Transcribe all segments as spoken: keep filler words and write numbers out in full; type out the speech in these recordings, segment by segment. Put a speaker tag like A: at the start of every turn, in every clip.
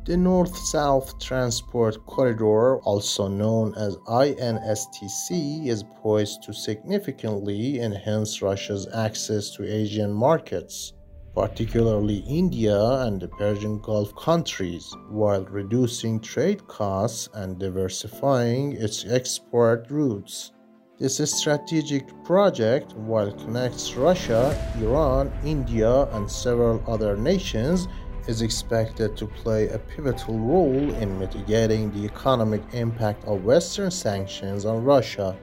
A: The North-South Transport Corridor, also known as I N S T C, is poised to significantly enhance Russia's access to Asian markets, particularly India and the Persian Gulf countries, while reducing trade costs and diversifying its export routes. This strategic project, while connects Russia, Iran, India, and several other nations, is expected to play a pivotal role in mitigating the economic impact of Western sanctions on Russia.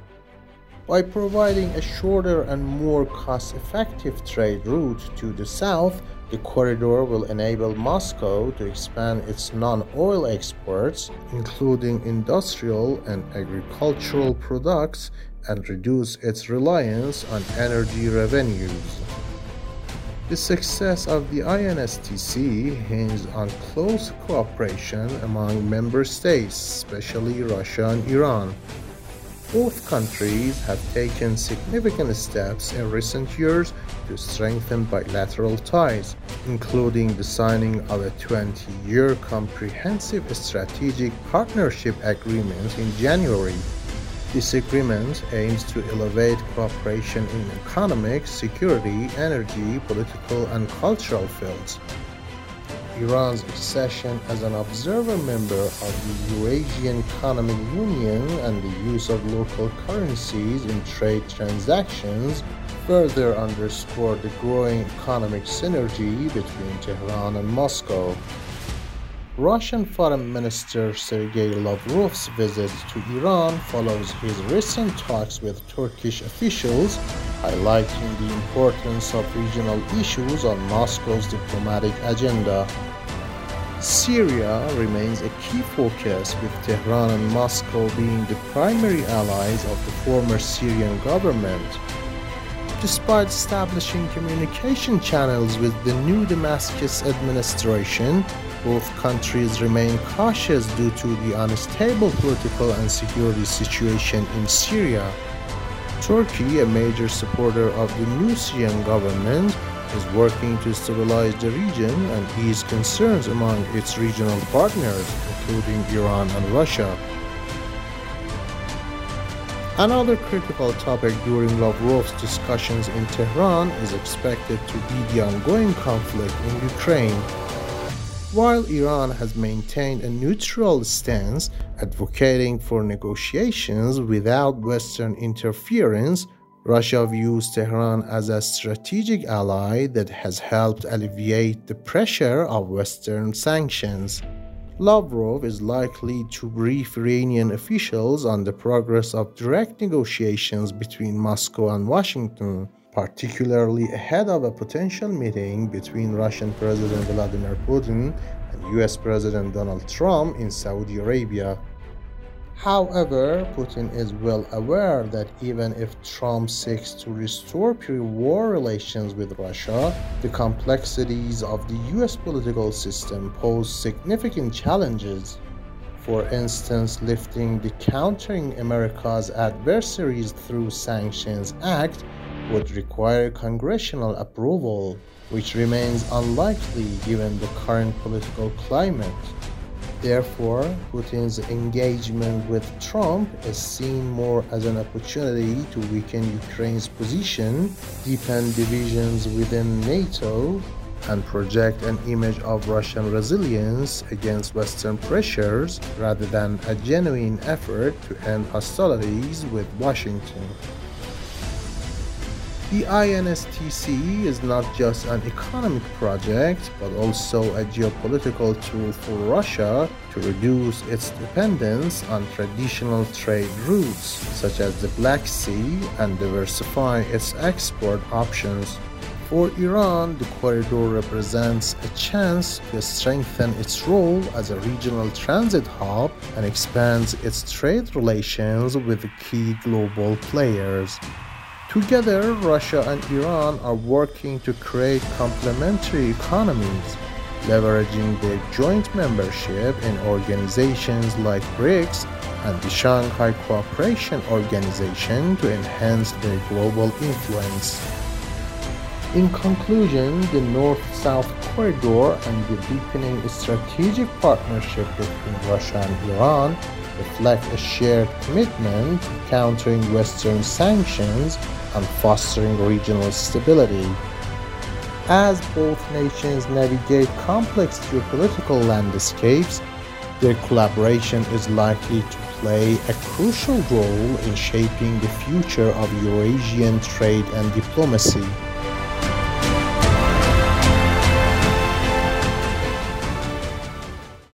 A: By providing a shorter and more cost-effective trade route to the south, the corridor will enable Moscow to expand its non-oil exports, including industrial and agricultural products, and reduce its reliance on energy revenues. The success of the I N S T C hinges on close cooperation among member states, especially Russia and Iran. Both countries have taken significant steps in recent years to strengthen bilateral ties, including the signing of a twenty-year comprehensive strategic partnership agreement in January. This agreement aims to elevate cooperation in economic, security, energy, political, and cultural fields. Iran's accession as an observer member of the Eurasian Economic Union and the use of local currencies in trade transactions further underscore the growing economic synergy between Tehran and Moscow. Russian Foreign Minister Sergei Lavrov's visit to Iran follows his recent talks with Turkish officials, highlighting the importance of regional issues on Moscow's diplomatic agenda. Syria remains a key focus, with Tehran and Moscow being the primary allies of the former Syrian government. Despite establishing communication channels with the new Damascus administration, both countries remain cautious due to the unstable political and security situation in Syria. Turkey, a major supporter of the new Syrian government, is working to stabilize the region and ease concerns among its regional partners, including Iran and Russia. Another critical topic during Lavrov's discussions in Tehran is expected to be the ongoing conflict in Ukraine. While Iran has maintained a neutral stance, advocating for negotiations without Western interference, Russia views Tehran as a strategic ally that has helped alleviate the pressure of Western sanctions. Lavrov is likely to brief Iranian officials on the progress of direct negotiations between Moscow and Washington, particularly ahead of a potential meeting between Russian President Vladimir Putin and U S President Donald Trump in Saudi Arabia. However, Putin is well aware that even if Trump seeks to restore pre-war relations with Russia, the complexities of the U S political system pose significant challenges. For instance, lifting the Countering America's Adversaries Through Sanctions Act would require congressional approval, which remains unlikely given the current political climate. Therefore, Putin's engagement with Trump is seen more as an opportunity to weaken Ukraine's position, deepen divisions within NATO, and project an image of Russian resilience against Western pressures rather than a genuine effort to end hostilities with Washington. The I N S T C is not just an economic project, but also a geopolitical tool for Russia to reduce its dependence on traditional trade routes, such as the Black Sea, and diversify its export options. For Iran, the corridor represents a chance to strengthen its role as a regional transit hub and expands its trade relations with key global players. Together, Russia and Iran are working to create complementary economies, leveraging their joint membership in organizations like BRICS and the Shanghai Cooperation Organization to enhance their global influence. In conclusion, the North-South Corridor and the deepening strategic partnership between Russia and Iran reflect a shared commitment to countering Western sanctions and fostering regional stability. As both nations navigate complex geopolitical landscapes, their collaboration is likely to play a crucial role in shaping the future of Eurasian trade and diplomacy.